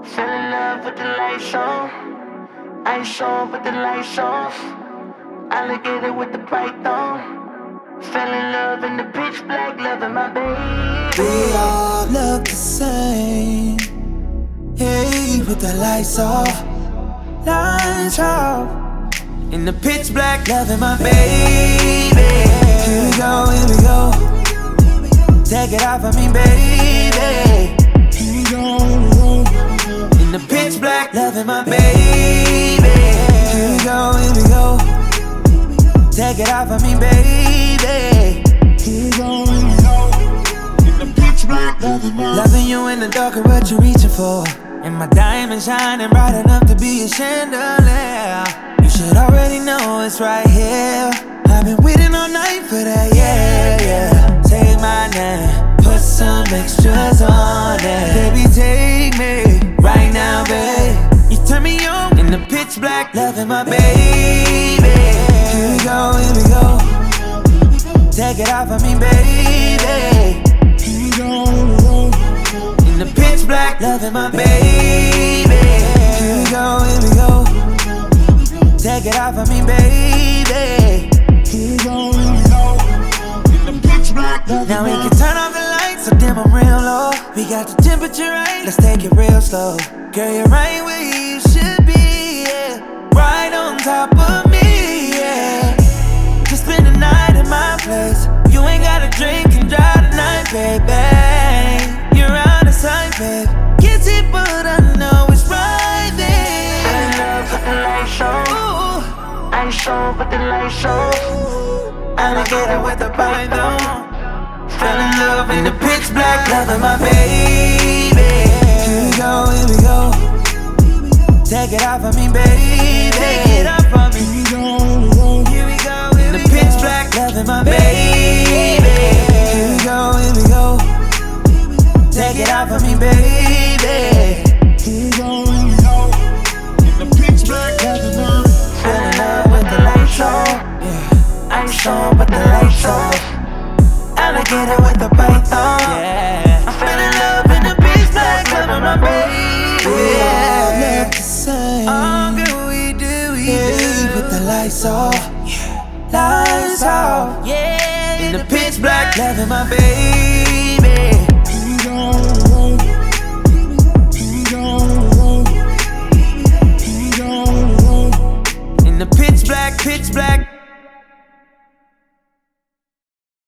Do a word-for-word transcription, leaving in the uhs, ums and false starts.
Fell in love with the lights on. Ice on, put the lights off. Alligator with the python. Fell in love in the pitch black, loving my baby. We all look the same. Hey, put the lights off. Lights off. In the pitch black, loving my baby. Here we go, here we go. Take it off of me, baby. Here we go, here we go. In the pitch black, loving my baby. Here we go, here we go. Take it off of me, baby. Here we go, here we go. In the pitch black, loving my Loving you in the dark is what you're reaching for. And my diamond shining bright enough to be a chandelier. You should already know it's right here. I've been waiting all night for that, yeah, yeah. Take my name, put some extras on it. Baby, take me right now, babe. You turn me on in the pitch black, loving my baby. Here we go, here we go. Take it off of me, baby. Here we go, here we go. In the pitch black, loving my baby. Here we go, here we go. Take it off of me, baby. Here we go, here we go. In the pitch black, now we can turn off the lights, so dim I'm real low. We got the temperature right, let's take it real slow. Girl, you're right where you should be, yeah. Right on top of me, yeah. Just spend the night in my place. You ain't gotta drink and drive tonight, baby. You're out of sight, babe. Can't see, but I know it's right there. Fell in love with the lights on. Ice on, put the lights off. Alligator with the python. Fell in love in the pitch black, loving my baby. Here we go, here we go. Take it off of me, baby. Take it off of me. Here we go, here we go. In the pitch black, loving my baby. Here we go, here we go. Take it off of me, baby. Here we go, here we go. In the pitch black, loving my baby. Fell in love with the lights on. Ice on, put the lights off. Alligator with the python. Yeah. I fell in love in the pitch black, loving my baby. We all look the same. All good we do, we Yeah, do. put the lights off. Lights off. Yeah, In the pitch black, loving my baby. Here we go, here we go. Here we go, here we go. In the pitch black, pitch black.